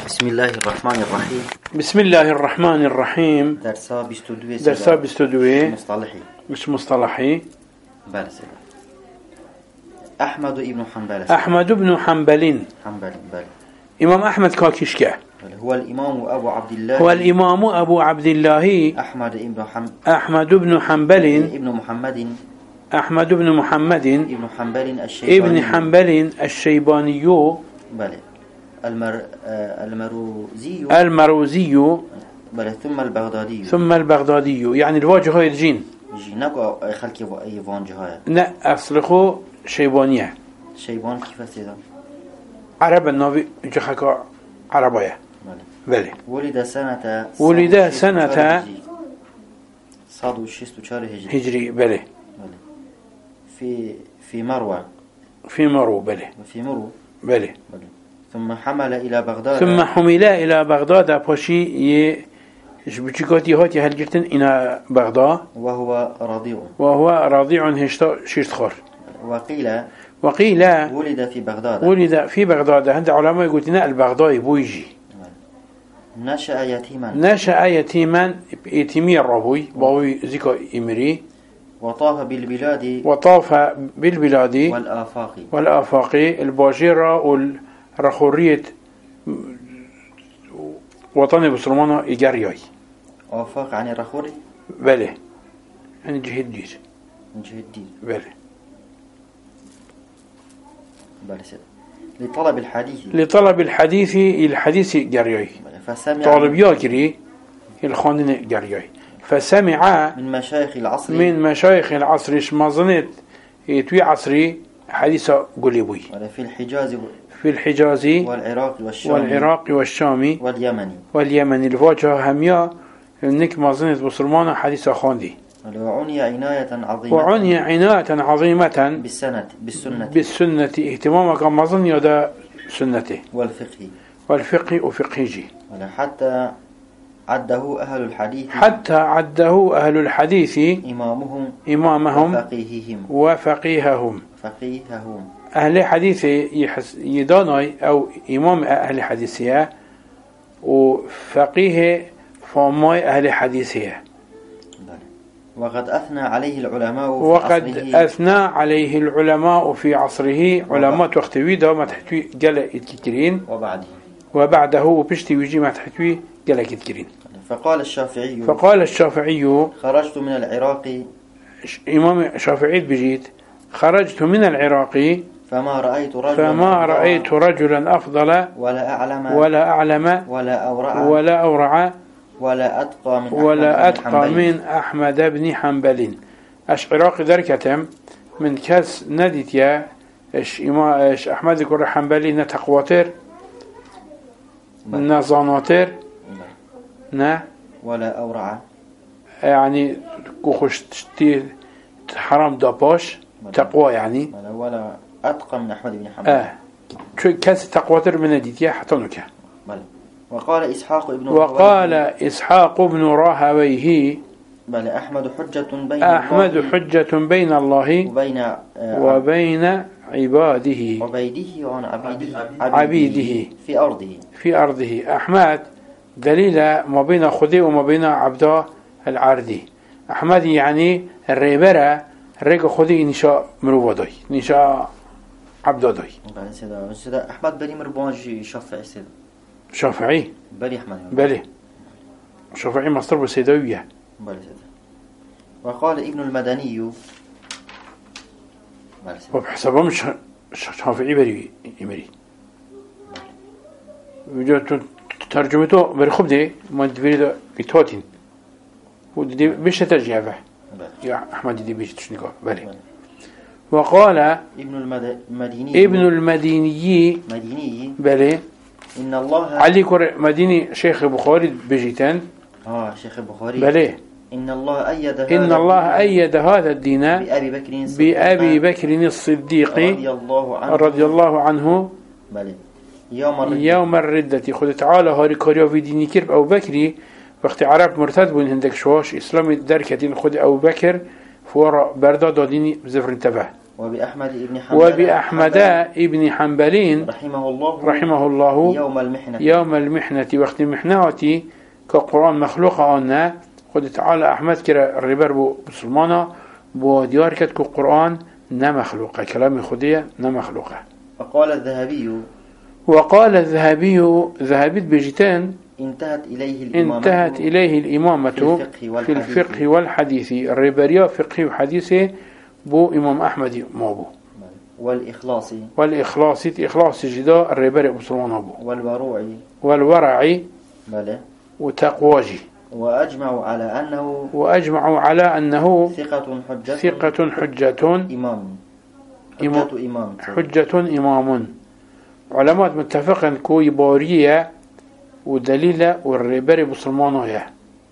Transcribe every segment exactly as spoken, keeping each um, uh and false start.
بسم الله الرحمن الرحيم. بسم الله الرحمن الرحيم. درسا بستودوي درسا بستودوي مصطلحي مش مصطلحي. بارس أحمد ابن حنبل. أحمد بن حنبل. حنبل بل. إمام أحمد كاكيشكا هو الإمام أبو عبد الله. هو الإمام أبو عبد الله أحمد ابن حم. أحمد بن حنبل. ابن محمد. أحمد بن محمد. ابن حنبل الشيباني. ابن حنبل الشيباني. بله. المر المروزي. المروزي. بله ثم البغدادي. ثم البغدادي يعني الواجهة الجين. جينك خلك أيوان جهاية. لا أصلخو شيبانية. شيبان كيف هذا؟ عرب النبي جحكا عربية. بله. ولد سنة. ولد سنة. صاد وشيست وشهر هجري. هجري بله. في في مروة. في مرو بله. في مرو. بله. بله. ثم حمل إلى بغداد. ثم حمل إلى بغداد باشي ي شبكاتي هاتي هلجتن إلى بغداد. وهو رضيع. وهو رضيع هشتا شيرتخور. وقيل. وقيل. ولد في بغداد. ولد في بغداد. عند علماء يقول لنا البغدادي بويجي. نشأ يتيما. نشأ يتيما يتيمي الربوي باوي زيكا إمري. وطاف بالبلاد. وطاف بالبلاد. والآفاق. والآفاق الباجرة والرخورية وطن بسلمانة إيجارياي. آفاق عن الرخوري. بله يعني جهد دير. جهد دير. بله. بله سيد. لطلب الحديث. لطلب الحديث الحديث جارياي. فسمع. طالب ياكري الخانن جارياي. فسمع من مشايخ العصر. من مشايخ العصر شمازنت يتوي عصري حديث قليبوي. في الحجاز. في الحجاز. والعراق والشام. والعراق والشام. واليمن. واليمن الواجهة هميا نك مازنت بسلمان حديث خاندي. وعني عناية عظيمة. وعني عناية عظيمة. بالسنة بالسنة. بالسنة اهتمامك مازن يدا سنته. والفقه. والفقه وفقهجي. حتى عده أهل الحديث. حتى عده أهل الحديث. إمامهم. إمامهم. وفقيههم. وفقيههم. فقيههم. أهل حديث يحس يداني أو إمام أهل حديثية وفقيه فماي أهل حديثية. وقد أثنى عليه العلماء في وقد عصره. أثنى عليه العلماء في عصره علماء تختوي ده ما تحتوي جل الكثيرين. وبعده. وبعده وبشتي ويجي ما تحتوي جل الكثيرين. فقال الشافعي. فقال الشافعي. خرجت من العراق. إمام الشافعي بجيت خرجت من العراق. فما رأيت رجلا. فما رأيت رجلا أفضل. ولا أعلم. ولا أعلم. ولا أورع. ولا أورع. ولا أتقى من. ولا أتقى من أحمد بن حنبل. أش عراقي ذركتم من كاس نديت يا إش إما إش أحمد كر حنبلي نتقواتر. نزاناتر. نا. ولا أورع. يعني كوخش تي حرام داباش تقوى يعني. ولا أتقى من أحمد بن حنبل. آه. شو كاس تقواتر من نديت يا حتنوك. بل. وقال إسحاق ابن. وقال إسحاق ابن راهويه. بل أحمد حجة بين. أحمد حجة بين الله. وبين. آه وبين عباده. عبيده وعن عبيده. عبيده. في أرضه. في أرضه. أحمد دليل ما بين خدي وما بين عبده العردي. أحمد يعني الريبرة الريق خدي نشاء مروضي نشاء عبده داي. بل سيدا سيدا أحمد بلي مربوج شافعي سيدا. شافعي. بلي أحمد. بلي. شافعي مصدر بسيدوية. بلي سيدا. وقال ابن المدني. بلي سيدا. وبحسبهم شافعي بلي يمري. وجدت ترجمته برخب دي ما تفيد بتوتين. ودي بيش ترجع به. يا أحمد دي بيش تشنيكه بلي. وقال ابن المديني. ابن المديني. مديني. بلي. إن الله. علي كور مديني شيخ بخاري بجيتان. آه شيخ البخاري. بلي. إن الله أيد هذا. إن الله أيد هذا الدين. بأبي بكر الصديق. بأبي بكر الصديق. رضي الله عنه. رضي الله عنه. بلي. يوم الردة. يوم الردة خد تعالى هاري كاريا في ديني كرب أو بكري وقت عرب مرتد بون هندك شواش إسلام دركتين خد أو بكر فورا بردا داديني بزفر انتبه. وبأحمد ابن حنبل وبأحمد ابن حنبل رحمه الله رحمه الله يوم المحنة يوم المحنة وقت محناتي كقرآن مخلوق أنا خد تعالى أحمد كرا الربر بو مسلمانا بو ديار كت كقرآن نمخلوقه كلام خديه نمخلوقه. فقال الذهبي وقال الذهبي ذهبت بجتان انتهت إليه الإمامة انتهت إليه الإمامة في الفقه في الفقه والحديث الربرية فقه وحديث بو إمام أحمد مابو والإخلاص والإخلاص إخلاص جدا الربري مسلمان أبو والورع والورع بله وتقواجي وأجمعوا على أنه وأجمعوا على أنه ثقة حجة ثقة حجة إمام حجة إمام حجة إمام علماء متفقا كوي بارية ودليل والربري مسلمانية.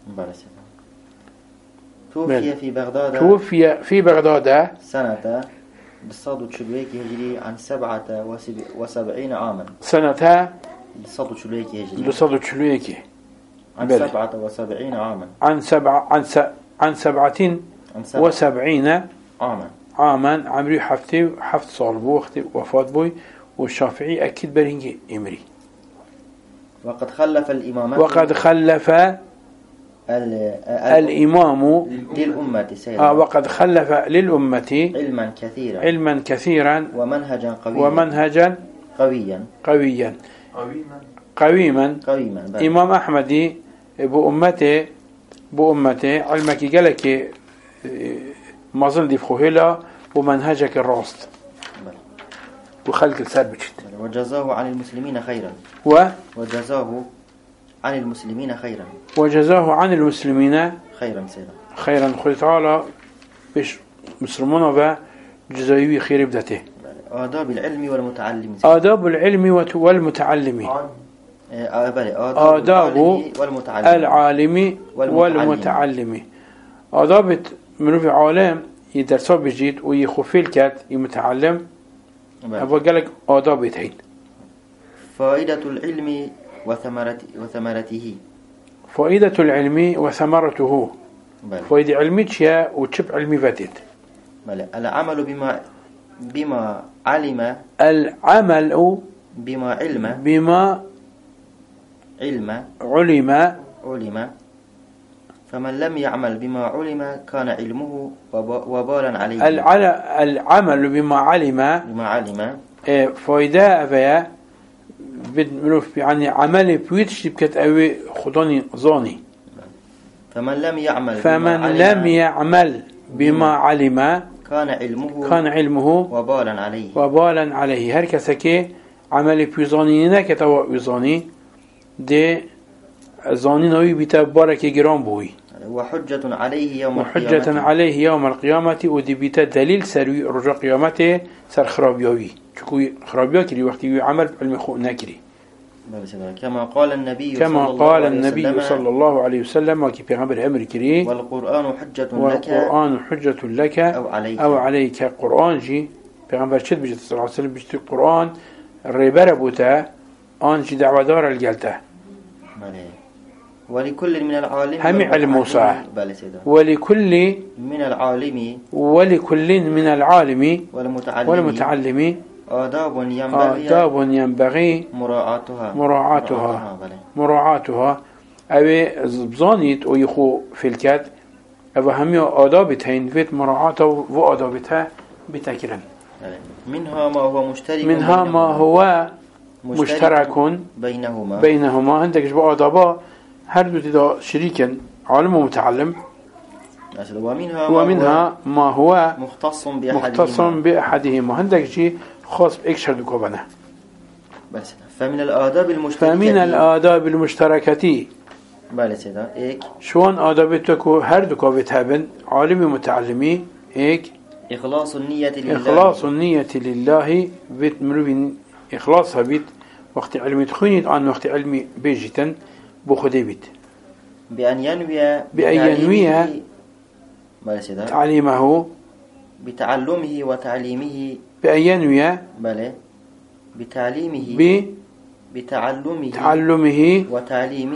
توفي في بغداد توفي في بغداد سنة بالصاد وتشلويك هجري عن سبعة وسبعين عاما سنة بالصاد وتشلويك هجري بالصاد وتشلويك عن بل. سبعة وسبعين عاما عن سبعة عن س... عن سبعة عن سبعة وسبعين عاما عاما عمري حفتي حفت صار بو اختي وفات بوي والشافعي أكيد برهنجي إمري. وقد خلف الإمامات وقد خلف الإمام للأمة سيدا آه وقد خلف للأمة علما كثيرا علما كثيرا ومنهجا قويا ومنهجا قويا قويا قويما قويما قويما إمام أحمد بأمته بأمته علمك قالك مظل دي فخوهلا ومنهجك الراست وخلق السرب وجزاه عن المسلمين خيرا و وجزاه عن المسلمين خيرا وجزاه عن المسلمين خيرا سيدا خيرا خير تعالى بش مسلمون وجزايوي خير بدته. آداب العلم والمتعلم آداب العلم والمتعلم آداب العالم والمتعلم آداب منو في عالم يدرسوا بجيد ويخفي الكات يمتعلم أبغى قالك آداب يتعين. فائدة العلم وثمرته وثمرته فائدة العلم وثمرته فائدة علمي تشيا وتشب علمي فاتت. العمل بما بما علم العمل بما علم بما علم علم علم فمن لم يعمل بما علم كان علمه وبالا عليه. العمل بما علم بما علم فائدة أفيا بدمروف يعني عمل بيتش بكت أوي خداني ظاني. فمن لم يعمل فمن لم يعمل بما علم كان علمه كان علمه وبالا عليه وبالا عليه. هر كسكي عمل بيزاني نكتوا بيزاني ده زاني نوي بتبارك جرام بوي وحجة عليه يوم وحجة القيامة عليه يوم القيامة ودي بيت دليل سروي رجع قيامته سر خرابيوي شكوي خرابيوي كري وقت يعمل علم خو نكري كما قال النبي كما صلى قال الله النبي عليه صلى الله عليه وسلم وكي بيغمبر أمر كري والقرآن حجة لك والقرآن حجة لك أو عليك أو عليك قرآن جي بيغمبر شد بجد صلى الله عليه وسلم بجد القرآن الربار بوتا آنجي دعوة دار الجلته ولكل من العالم هم علم وصاح ولكل من العالم ولكل من العالم والمتعلم والمتعلم آداب ينبغي آداب ينبغي مراعاتها مراعاتها مراعاتها أبي بزانيت ويخو في الكات أبو همي آدابتين فيت مراعاته وآدابتها بتكرن. منها ما هو مشترك منها ما هو مشترك بينهما بينهما عندك جبا آدابا هر دو تدا شريكا عالم ومتعلم. ومنها, ومنها ما هو مختص بأحدهما مختص بأحدهما عندك شيء خاص بإكشر دكوبنا. بس فمن الآداب المشتركة فمن الآداب المشتركة بله سيدا إيك شون آدابتكو هر دكوبت هبن عالم ومتعلمي إيك إخلاص النية لله إخلاص النية لله بيت مروين إخلاصها بيت وقت علمي تخونيت عن وقت علمي بيجتا بخدي بيت بأن ينوي بأن ينوي تعليمه بتعلمه وتعليمه بأن ينوي بله بتعليمه ب بتعلمه تعلمه وتعليمه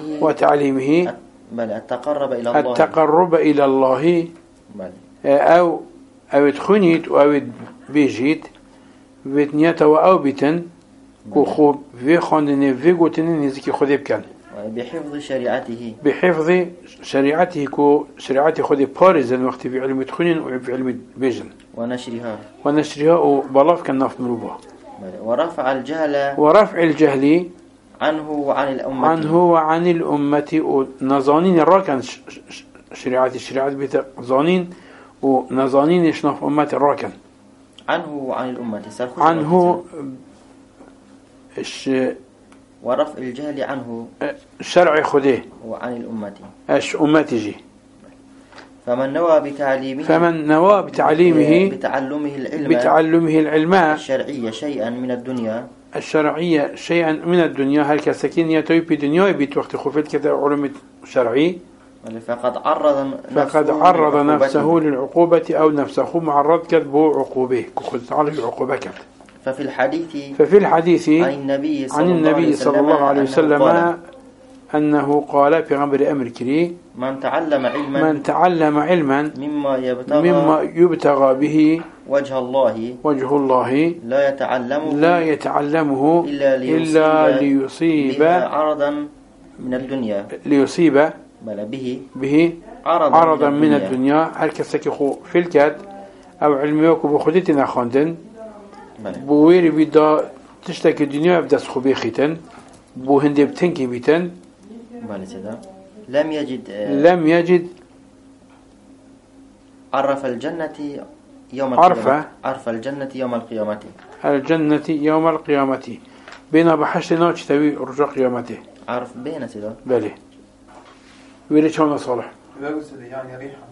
وتعليمه بل التقرب إلى الله التقرب إلى الله بل أو أويت خنيت وأويت بيجيت بيت نيتا وأو بيتن كو خوب في خاندني في قوتن نزكي خذي بكن بحفظ شريعته بحفظ شريعته كو شريعته خذي بارزن وقت في علم تخنين وفي علم بيجن ونشرها ونشرها وبلاف كان ناف مروبا ورفع الجهل ورفع الجهل عنه وعن الأمة عنه وعن الأمة ونظانين الراكن شريعة الشريعة بيت ظانين ونظانين يشنف أمة الراكن عنه وعن الأمة عنه الش ورفع الجهل عنه الشرع خذيه وعن الأمة اش أمتي فمن نوى بتعليمه فمن نوى بتعليمه بتعلمه العلم بتعلمه العلم الشرعية شيئا من الدنيا الشرعية شيئا من الدنيا هل كسكين يتوي بدنيا بيت وقت خفت كذا علوم شرعي فقد عرض فقد عرض نفسه للعقوبة أو نفسه معرض كذبه عقوبه كخذ عليه عقوبة كذب ففي الحديث ففي الحديث عن النبي صلى, عن النبي صلى الله عليه وسلم قال أنه قال في غمر أمر كري من تعلم علما من تعلم علما مما يبتغى, مما يبتغى به وجه الله وجه الله لا يتعلمه لا يتعلمه إلا ليصيب, إلا ليصيب عرضا من الدنيا ليصيب بل به به عرضا, عرضا من الدنيا, الدنيا هل كسكخو في الكاد أو علميك بخدتنا خاندن بويري بيدا تشتكي الدنيا بدأ سخبي ختن بو هندي بتنكي بيتن لم يجد لم يجد عرف الجنة يوم عرف القيامة عرف الجنة يوم القيامة الجنة يوم القيامة بين بحشنا تشتوي رجع قيامته عرف بين سيدا بله ويري شلون صالح يعني ريحها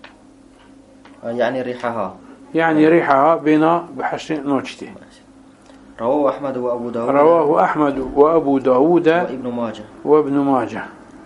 يعني ريحها يعني ريحها بين بحشنا نوتشتي رواه أحمد وأبو داود رواه أحمد وأبو داود وابن ماجه وابن ماجه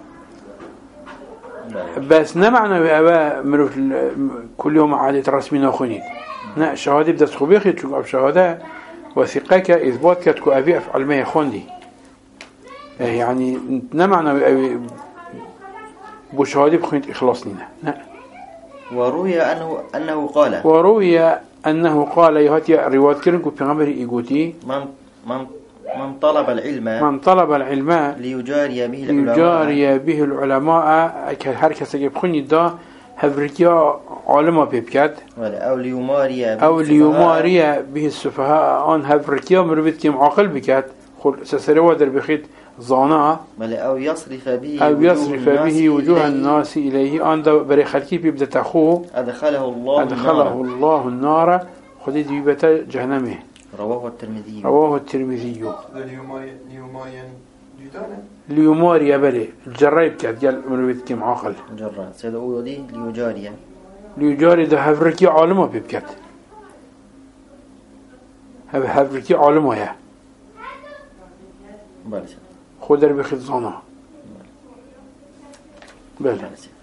بس نمعنا بأبا مروف كل يوم عادة رسمي ناخونين نا شهادة بدأت خبيخي تشوف شهادة وثقك إثبات كتكو أبي أفعل ما يخوندي يعني نمعنا بأبي بشهادة بخونت إخلاصنينا وروي أنه, أنه قال وروي أنه قال يهاتي رواية كرنكو في غمر إيقوتي من, من, من طلب العلم من طلب العلم ليجاري به العلماء ليجاري به العلماء كهر كسي بخوني دا هفريكيا علماء بيبكات أو ليماري أو ليماري به السفهاء أن هفريكيا مروفيت كيم عقل بكات خل سسروا در بخيت ظانا أو يصرف به أو يصرف به وجوه الناس إليه أن بري خلقي بيبدأ تخوه أدخله الله أدخله النار. الله النار خذي ديبة جهنمه رواه الترمذي رواه الترمذي ليوماري جدانه ليماري يا بلي الجرايب كات قال مروفيت كيم عقل جرا سيدا أولي ليجاري ليجاري ده هفريكي عالمه بيبكات هفريكي عالمه يا بالسي خدر بخيت ظانا بل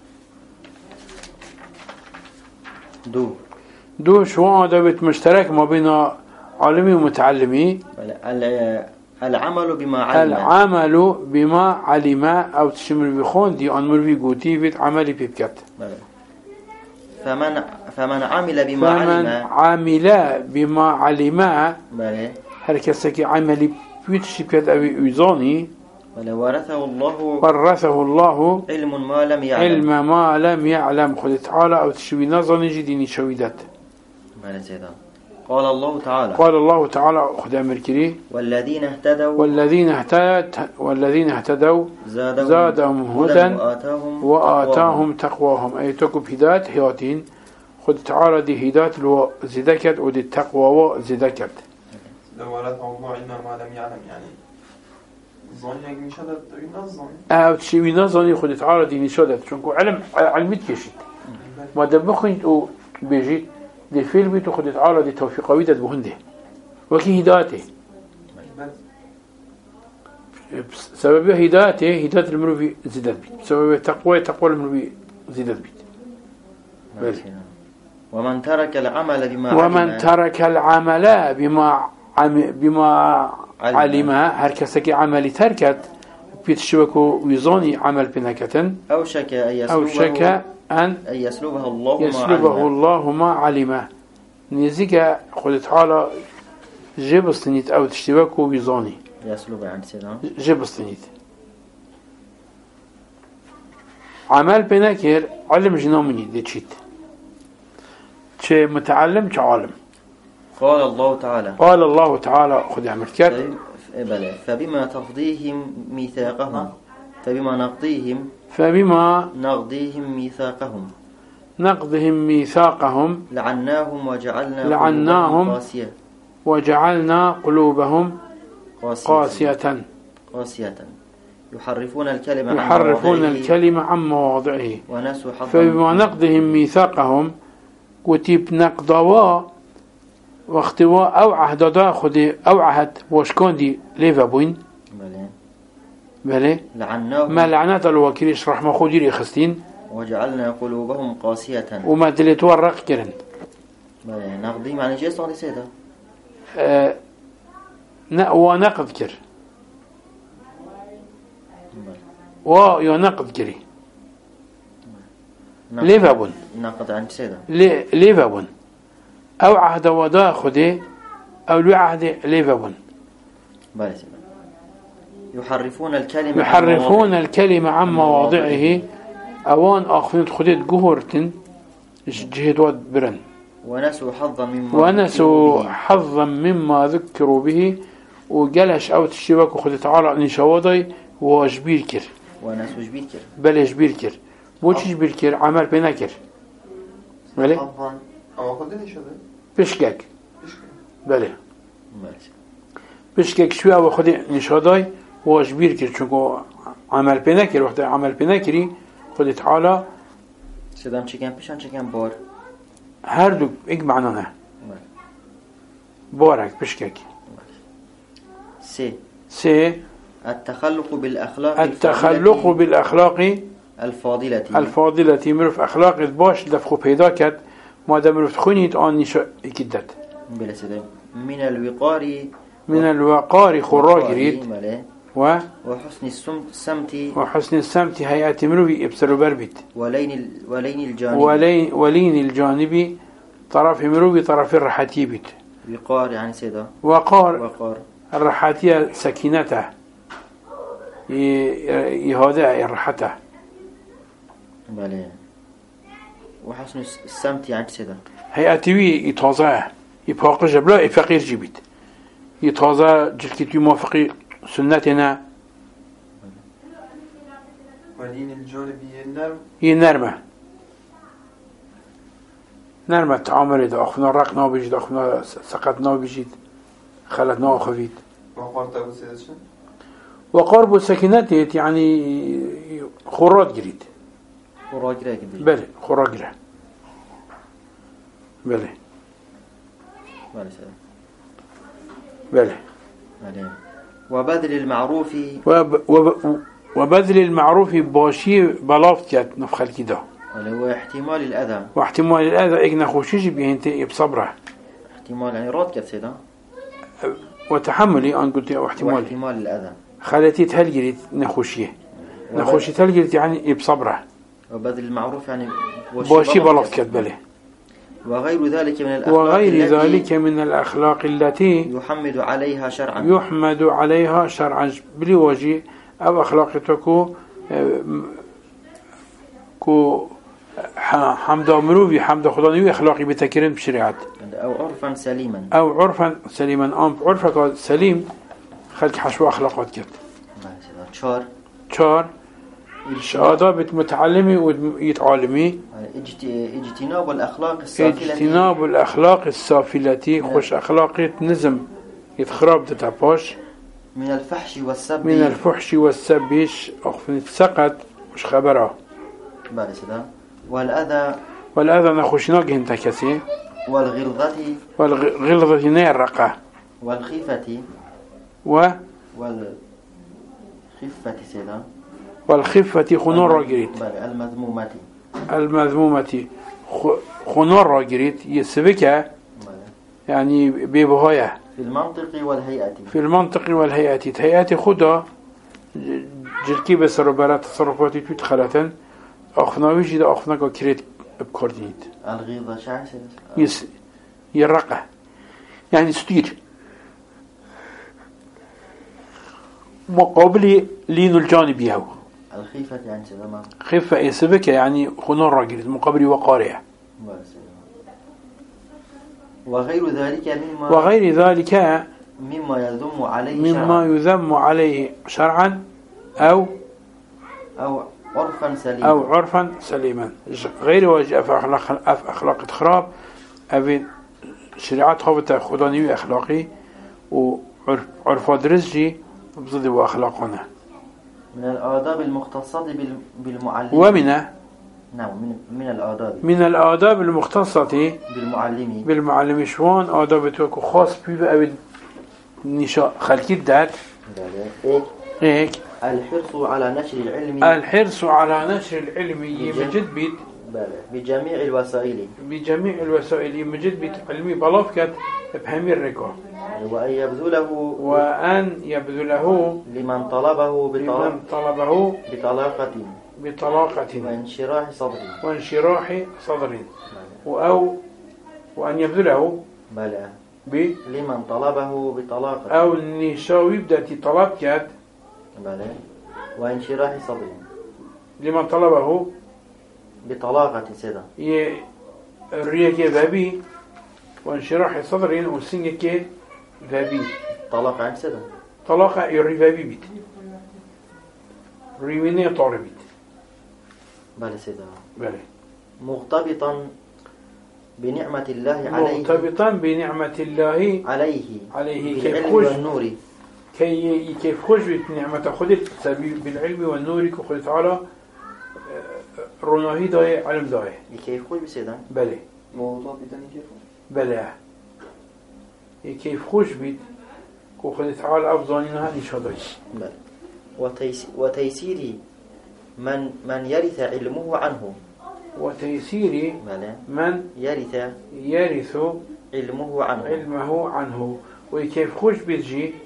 دو دو شو دابت مشترك ما بين عالمي ومتعلمي العمل بما علم العمل بما علم أو تشمل بخون دي أن مربي قوتي بيت عملي بيبكت فمن فمن عمل بما فمن علم عمل بما علم بله هل كسكي عملي بيتشي بيت أبي ويزاني ورثه الله ورثه الله علم ما لم يعلم علم ما لم يعلم خذ تعالى أو تشوي نظن جديني شويدات قال الله تعالى قال الله تعالى خذ أمركري والذين اهتدوا والذين اهتدوا والذين اهتدوا زادهم, زادهم هدى وآتاهم, وآتاهم تقواهم أي تكب هداية هياتين خذ تعالى دي هداية وزدكت ودي التقوى وزدكت لو ورثه الله علم ما لم يعلم يعني ظني نشدت ينظم أو تشوي نظني خذ تعالى دي نشدت شنكو علم علميت كشيت ما دبخنت أو بيجيت دي فيل بيتو خذ تعالى دي توفيقوية بهنده وكي هدايته سبب هدايته هداية المروي زدت بيت سبب تقوى تقوى المروي زدت بيت ومن ترك العمل بما ومن علم ترك العمل بما عم بما علم هر كسكي عملي تركت بيتشبكوا ويزاني عمل بنكتن أو شك أن يسلبه أو شك أن أن يسلبه الله ما يسلبه علم. الله ما علمه نزيك خد تعالى جيب الصنيت أو تشتبكوا ويزاني يسلبه عند سيدنا جيب الصنيت عمل بنكر علم جنامني دي تشيت شيء متعلم كعالم. قال الله تعالى قال الله تعالى خذ عمل كر بلى فبما تفضيهم ميثاقهم فبما نقضيهم فبما نقضيهم ميثاقهم نقضهم ميثاقهم لعناهم وجعلنا لعناهم قلوبهم قاسية وجعلنا قلوبهم قاسية قاسية يحرفون الكلمة عن يحرفون مواضعه الكلمة عن مواضعه ونسوا حظا فبما نقضهم ميثاقهم وتيب نقضوا واختواء أو عهد خدي أو عهد وشكون دي ليفا بوين بلى بلى لعناهم ما لعنات الوكيل يشرح ما خدي لي خستين وجعلنا قلوبهم قاسية وما دلت ورق كرن بلى نقضيهم يعني جيس صار سيدا أه ونقض كر وينقض كري ليفا بون نقض عن سيدا لي ليفا بون أو عهد ودا خدي أو لو عهد ليفا بون بلى سيدا يحرفون الكلمة يحرفون الكلمة عن مواضعه أوان آخرين خديت جهورتن جهد ود برن ونسوا حظا مما ونسوا حظا مما ذكروا به وجلش أو تشتبك وخدت تعالى نشواضي وجبير كر ونسوا جبير كر بل جبير كر وش جبير كر عمل بنكر بله حظا أو خدني شذا بشكك بشكل بله بلى بشكك شوية وخدي نشواضي وجبير كر شنكو عمل بنكر وقت عمل بنكري خدت تعالى سيدام چكن بشان چكن بار هر دو ایک معنا نه بلى بارك بشكك سي سي التخلق بالأخلاق التخلق الفاضلة بالأخلاق الفاضلة الفاضلة مروف أخلاق باش دفخو پیدا کرد ما دا مروف خونید آن نشا اكدت بلى سيدام من الوقار من الوقار خراجريد بلى و وحسن السمت السمت وحسن السمت هيئة مروفي ابسرو بربت ولين ال... ولين الجانب ولين, ولين الجانبي طرف مروفي طرف الرحاتي بت وقار يعني سيدا وقار وقار الرحاتية سكينته يهودع الرحته بلى وحسن السمت يعني سيدا هيئتوي يتوازع يباق جبلا يفقير جبت يتوازع جلكت يوافقي سنتنا ولين الجانبي النرم ينرمه نرمه تعامل ده أخونا رقنا بيجيد أخونا سقطنا بيجيد خلتنا أخويد وقارت أبو سيدشن وقرب السكينة يعني خراج جريد وراجرة كده بله خراج له بله بلى سيدا بله بلى وبذل المعروف وب وب وبذل المعروف باشي بلافت كات نفخل كده بلى واحتمال الأذى واحتمال الأذى إجنا خوشيش بيهنتي بصبره احتمال يعني راد كده سيدا وتحملي أن قلت واحتمال واحتمال الأذى خالتي تهلجريت نخوشيه نخوشي تهلجريت يعني بصبره وبذل المعروف يعني باشي بلافت كات بله وغير ذلك من الأخلاق وغير التي ذلك من الأخلاق التي يحمد عليها شرعا يحمد عليها شرعا بلي وجه أو أخلاقتكو كو حمد مروي حمد خداني أخلاقي بتكرم بشريعة أو عرفا سليما أو عرفا سليما أم عرفك سليم خلق حشو أخلاقات كت شار شار آداب متعلمي ويتعلمي اجتناب الأخلاق السافلة اجتناب الأخلاق السافلة خوش أخلاقية نزم يتخرب تتعباش من الفحش والسب من الفحش والسبيش أخفن سقط مش خبره بعد سدا والأذى والأذى نخوشناك هنت كسي والغلظة والغلظة نيرقة والخيفة و والخفة سدا والخفة خنور راجريت المذمومة المذمومة خنور راجريت يسبك يعني بيبهاية في المنطق والهيئة في المنطق والهيئة هيئة خدا جلكي بسر وبلا تصرفاتي توت خلتن أخناوي جدا أخناك كريت بكوردينيت الغيظة شعر يس يرقة يعني ستير مقابل لين الجانب يهو الخيفة يعني سيدما خفة يسبك يعني خنون راجل مقابل وقارئة وغير ذلك مما وغير ذلك مما يذم عليه مما شرعا يذم عليه شرعا أو أو عرفا سليما أو عرفا سليما غير واجب في أخلاق أف أخلاق خراب أبين شريعة خابت خداني أخلاقي وعرف عرف درسجي بضد وأخلاقنا من الآداب المختصة بال- بالمعلم ومن نعم من, من الآداب من الآداب المختصة بالمعلم بالمعلم شوان آداب توكو خاص بيه أبين نشاء خلقي الدات إيه؟ هيك الحرص على نشر العلم الحرص على نشر العلم مجد بيت بله. بجميع الوسائل بجميع الوسائل مجد بيت علمي بلافكت بهمي الرقا وأن يبذله وأن يبذله لمن طلبه بطلاق لمن طلبه بطلاقة بطلاقة وانشراح صدره وانشراح صدر أو وأن يبذله بلى ب لمن طلبه بطلاقة أو نشاوي بدأتي طلبكت بلى وانشراح صدره لمن طلبه بطلاقة سيدا الريك ذهبي وانشراح صدر وسنك ذهبي طلاق عن سيدا طلاقة يري ذهبي بيت ريويني طاربيت بلى سيدا بلى مرتبطا بنعمة الله عليه مرتبطا بنعمة الله عليه عليه كيف بالعلم خوش والنور كي كيف خوش بنعمة خدت بالعلم والنور كخد تعالى روناهي داي علم داي كيف خوش بسيدا بلى موضوع بدني كيف بلى كيف خوش بيت كخد تعالى أفضانينها نشاداي بلى وتيس وتيسير من من يرث علمه عنه وتيسير بلى من يرث يرث علمه عنه علمه عنه وكيف خوش بيتجي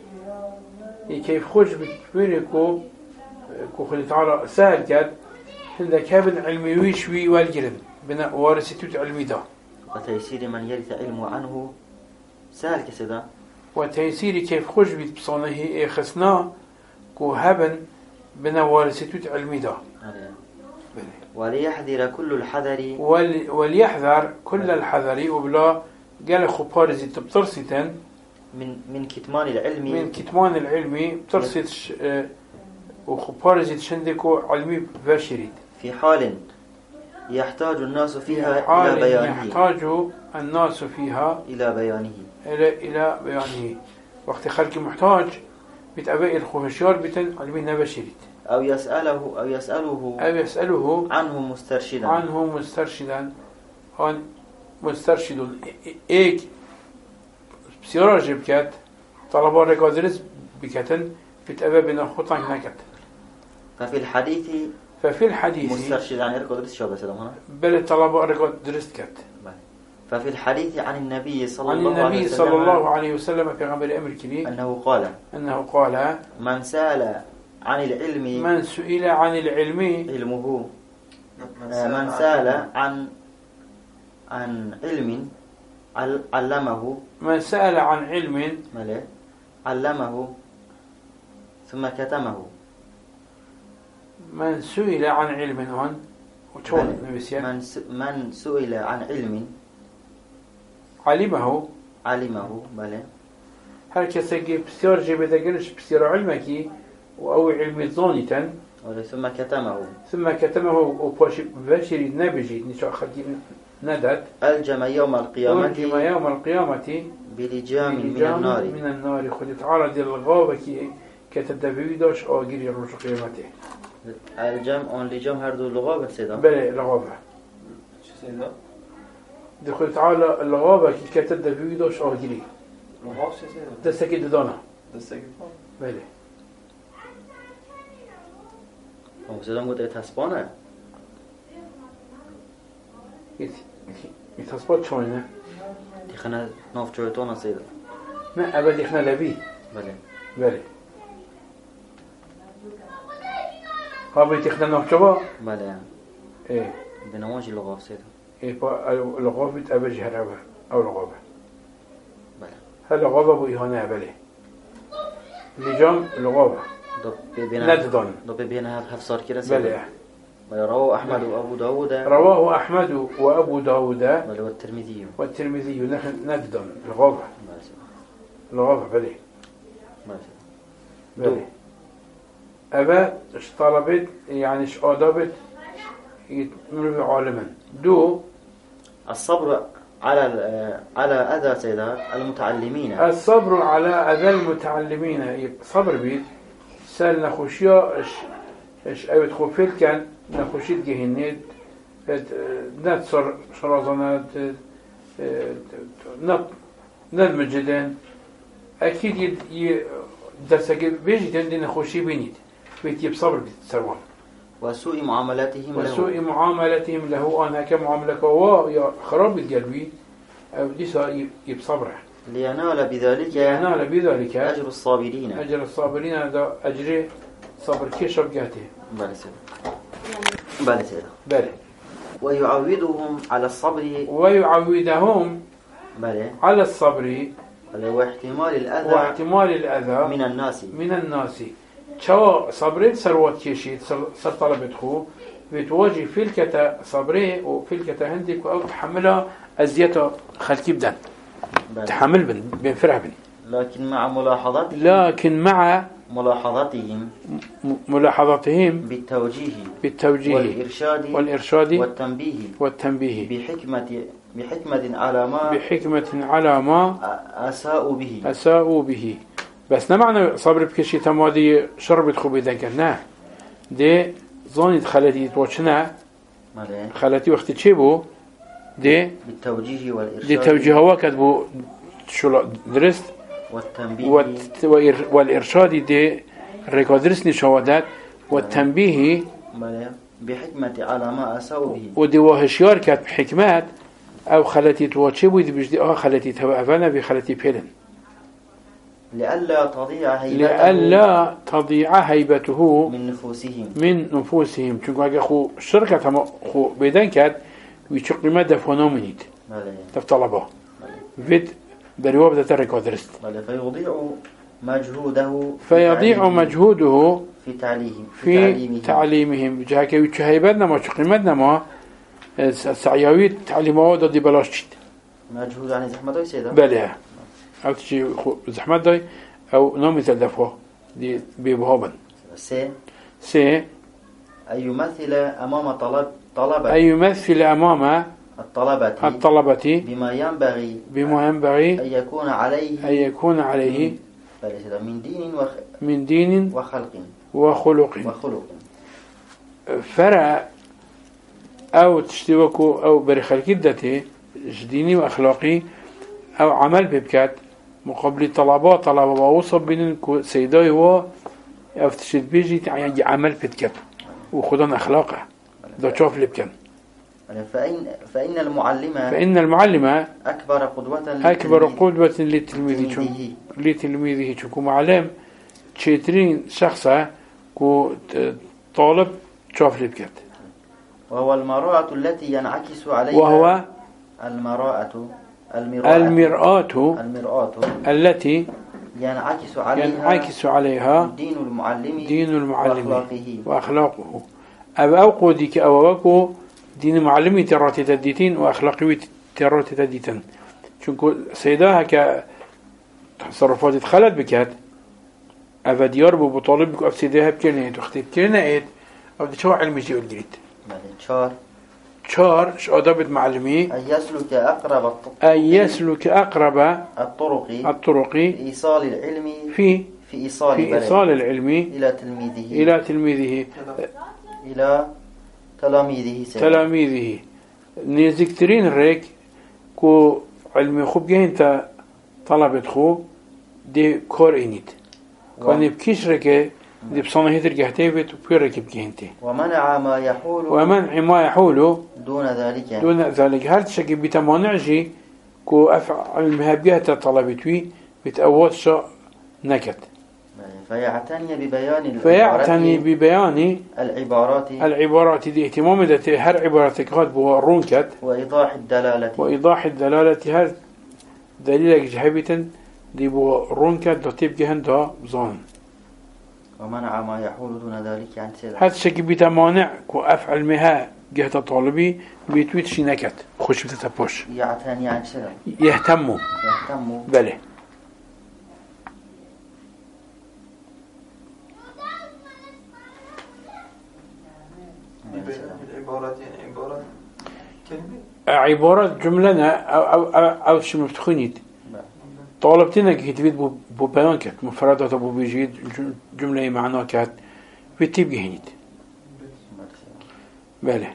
كيف خوش بتبينكو كخد تعالى سهل كاد عندك هابن علمي ويشوي والجرن بناء وارثتوت علمي دا وتيسير من يرث علمه عنه سهل كسيدا وتيسير كيف خوش بيت بصانه خسنا كو هابن بناء وارثتوت علمي دا وليحذر كل الحذر ول وليحذر كل الحذر وبلا قال خو بارزي تبترسيتن من من كتمان العلم من كتمان العلمي بترسيتش اه وخو بارزي تشندكو علمي باشريد في حال يحتاج الناس فيها حال إلى بيانه يحتاج الناس فيها إلى بيانه إلى إلى بيانه وقت خلق محتاج بتأبئ الخفشيار بتن علمي نبشريد أو يسأله أو يسأله أو يسأله عنه مسترشدا عنه مسترشدا عن مسترشد إيك بسيارة جبكت طلبة رقادرس بكتن بتأبئ بنا خطان نكت ففي الحديث ففي الحديث مسترشد عن رقادرس شو بس هنا بل طلبة رقادرس كت ففي الحديث عن النبي صلى عن الله عليه النبي وسلم صلى الله عليه وسلم في غمر أمر كبير أنه قال أنه قال من سأل عن العلم من سئل عن العلم علمه من سأل عن عن علم علمه من سأل عن علم ملأ علمه ثم كتمه من سئل عن علم هون وشون نبيسيا من من سئل عن علم علمه علمه بلى هر کسی که بسیار جبه دگرش بسیار علمکی و او علمی ظانیتن ثم كتمه ثم كتمه و پاش بشرید نبجید نشا خلقی ندد ألجم يوم القيامة ألجم يوم القيامة بلجام من بلجام النار من النار خد تعالى دي الغابة كي كتدفوي داش آگيري روش قيامته الجم اون لجام هر دو لغة بتسيدا بله الغابة چه سيدا؟ دي خد تعالى الغابة كي كتدفوي داش آگيري لغاف چه سيدا؟ دستك ددانا دستگی پا؟ بله او سيدا مود اتسبانه يتصبت شوينه دي خنا ناف جويتونا سيدا ما أبدا إحنا لبي بله بله قابل تخدم نحجبا بله إيه بنواجي اللغة سيدا إيه با اللغة بتقابل هربا أو لغة بله هل لغة بو إهانة بله لجام لغة دو بينا نددون دو بينا هف صار كده سيدا بله بله رواه أحمد وأبو داود رواه أحمد وأبو داود بله والترمذي والترمذي نحن نددون لغة بله سيدا لغة بله بله سيدا بله أبا إيش طلبت يعني إيش آدابت يتمر عالما دو الصبر على على أذى سيدا المتعلمين الصبر على أذى المتعلمين صبر بيت سال نخوشيا إيش إيش أيوة خوفيل كان نخوشيت جهنيد نت صر شرازنات نت نت مجدين أكيد يد ي درسك بيجي تندي نخوشي بينيد بيت يبصبر بيت سروان وسوء معاملاتهم له وسوء معاملتهم له أنا كمعاملك هو يا خراب القلبي أو ديسا يبصبره لينال بذلك ينال بذلك أجر الصابرين أجر الصابرين هذا أجر صبر كشف جاته بله سيدا بله سيدا بله ويعودهم على الصبر ويعودهم بله على الصبر بله واحتمال الأذى واحتمال الأذى من الناس من الناس شو صبرين سروات كيشيت سر طلبت خو بتواجه فلكة صبري وفلكة هندك أو تحملها أزيته خلكي بدن بله. تحمل بن بين فرح بن لكن مع ملاحظات لكن مع ملاحظتهم م- ملاحظتهم بالتوجيه بالتوجيه والإرشاد والإرشاد والتنبيه والتنبيه بحكمة بحكمة على ما بحكمة على ما أساءوا به أساءوا به بس نمعنى صبر بكشي تمادي شربت خوبي ذاكرنا دي ظنيت خلتي توشنا بله. خلتي وقت تشيبو دي بالتوجيه والإرشاد دي توجيه وكتبو شو درست والتنبيه والت- وإر- والإرشاد دي ريكودرسني شوادات والتنبيه بله. بحكمة على ما أساءوا به ودي وهشيار كانت بحكمات أو خلتي توشيبو دي بجدي آه خلتي توأفانا بخلتي بيلن لئلا تضيع هيبته لئلا تضيع هيبته من نفوسهم من نفوسهم چونکه اگه خو شرکت هم خو بیدن کرد ویچ قیمت دفعنا منید بله. دف طلبه وید دریواب ده ترکا درست بله. فيضيع مجهوده فيضيع تعليمه- مجهوده في تعليم في تعليمه تعليمهم جاء که ویچ هیبت نما چو قیمت نما سعیاوی تعلیمه دا دی بلاش چید مجهود عن زحمته سيدا بله او تجي خو زحمت دای او نامی تلدفه دي بيبهابا سي سي أن يمثل أمام طلب طلبة أن يمثل أمام الطلبة الطلبة بما ينبغي بما ينبغي أن يكون عليه أن يكون عليه بله سيدا من دين وخ... من دين وخلق وخلق وخلق فرع أو تشتوكو أو برخل كدته ديني وأخلاقي أو عمل ببكات مقابل طلبات طلبة وصب بين سيداي هو أو تشد بيجي يعني عمل بتكب وخدان أخلاقه ده شوف لبكن فإن, فإن المعلم فإن المعلم أكبر قدوة أكبر للتلميذ- قدوة لتلميذه شو- تلميذه. لتلميذه شكو معلم تشترين شخصة كو ت- طالب شوف لبكت وهو المراءة التي ينعكس عليها وهو المراءة المراءة المرآة المرآة التي ينعكس عليها ينعكس عليها دين المعلم دين المعلم وأخلاقه وأخلاقه أب أوقو ديك أوكو دين معلمي تراتي تديتين وأخلاقي تراتي تديتين شنكو سيداها كتصرفات اتخلت بكات أفا ديار بطالب بكو أف سيداها بكرنيت واختي بكرنيت أو دي شو علمي جيو الجريد شار شار ش أدابت معلمي أن يسلك أقرب الط- أن يسلك أقرب الطرق الطرق في إيصال العلم في في إيصال في بلد إيصال العلم إلى تلميذه إلى تلميذه إلى تلاميذه سيدنا. تلاميذه نيزكترين ريك كو علمي خوب جهنت طلبت خو دي كور إنيت كان بكيش ركي دي بصنع هيتر جهتيفت وبيرك بجهنتي ومنع ما يحول ومنع ما يحول دون ذلك دون ذلك هل تشكي بتمانعجي كو أفعل المهابية طلبتوي بتأوت شا نكت فيعتني ببيان فيعتني العبارات ببيان العبارات العبارات دي اهتمام ده هر عبارتك هاد بو رونكت وإيضاح الدلالة وإيضاح الدلالة هر دليلك جهبتن دي بو رونكت ده تبقى هندا بزان ومنع ما يحول دون ذلك عن سلع. هذا الشيء بيتمانع كو أفعل مها جهة طالبي بيتويت شي نكت خوش بتتبوش يعتني عن سلع يهتموا يهتموا بله العبارات يعني عبارات كلمة عبارة جملة أو أو أو, أو شو مفتخنيت طالبتنا كتبت بو بو بيان كات مفردات أبو بيجيد جملة معناها كات بتجيب جهنيت بله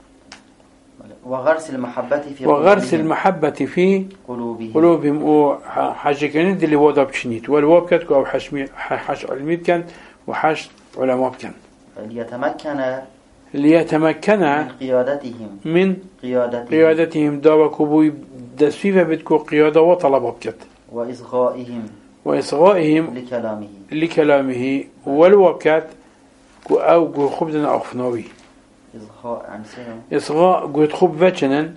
وغرس المحبة في وغرس قلوبهم. المحبة في قلوبهم قلوبهم وحاجة كانت اللي وضع بشنيت والواب كات أو حشمي حش علمي كان وحش علماء كان ليتمكن ليتمكن من قيادتهم من قيادتهم, قيادتهم دعوة كبوي دسفيفة بتكو قيادة وطلب كات وإصغائهم وإصغائهم لكلامه لكلامه والوكات كو أو كو خبزنا أخفناوي إصغاء عن سلع إصغاء كو تخب فتشنا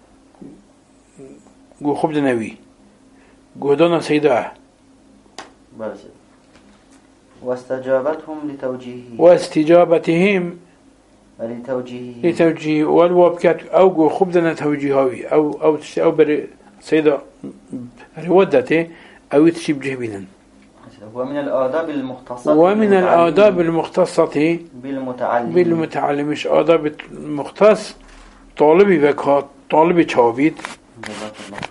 كو خبزنا وي كو دونا سيداه بس واستجابتهم لتوجيهه واستجابتهم لتوجيهه لتوجيه والوكات أو كو خبزنا توجيهاوي أو أو أو بري سيدا رودته أو تشيب جهبنا ومن الآداب المختصة ومن الآداب المختصة بالمتعلم بالمتعلم مش آداب المختص طالبي وكات طالبي شعبيد جزاك الله